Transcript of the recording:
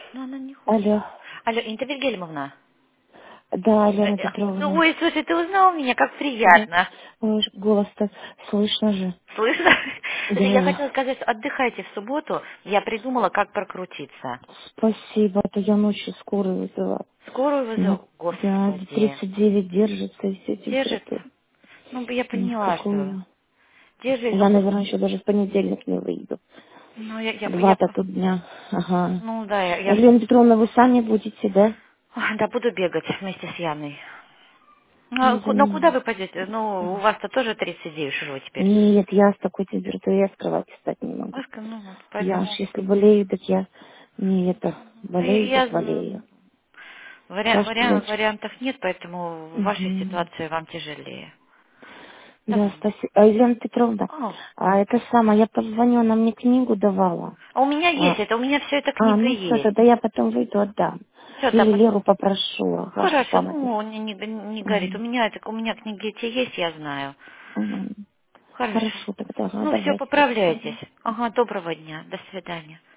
Но она не хочет. Алло. Алло, Инта Вильгельмовна. Да, Елена Петровна. Ой, слушай, ты узнал меня, как Да. приятно. Ой, голос-то слышно же. Слышно? Слушай, я Да. хотела сказать, что отдыхайте в субботу. Я придумала, как прокрутиться. Спасибо, а то я ночью скорую вызывала. Скорую Ну, вызов. да, Господи. 39 держится и все Держит? температура. Ну, я Ни в поняла, что какую. держит, Я, наверное, еще даже в понедельник не выйду. ну, Два-то тут дня. Ага. ну, да, Елена Петровна, вы сами будете, да? ой, да, буду бегать вместе с Яной. Ну, Ну, ну, куда занимаюсь. вы пойдете? Ну, у вас-то тоже 39 уже теперь. Нет, я с такой температурой, я с кровати встать не могу. Ошка, ну, вот, Я аж поэтому если болею, так я не это, болею, я, так болею. вариа- Кашляю. вариантов нет, поэтому в вашей Мгм. ситуации вам тяжелее. Да, Давай. спасибо. А, Елена Петровна, О, а это самое, я позвоню, она мне книгу давала. а у меня есть А, это, у меня все эта книга ну все, есть. тогда я потом выйду, отдам. Все, да, Или Леру попрошу, ага, чтоб хорошо, она тебе. ну, не горит. Мгм. У меня книги эти есть, я знаю. Мгм. Хорошо. Хорошо тогда, ага, Ну, все, давайте. поправляйтесь. Мгм. Ага, доброго дня. До свидания.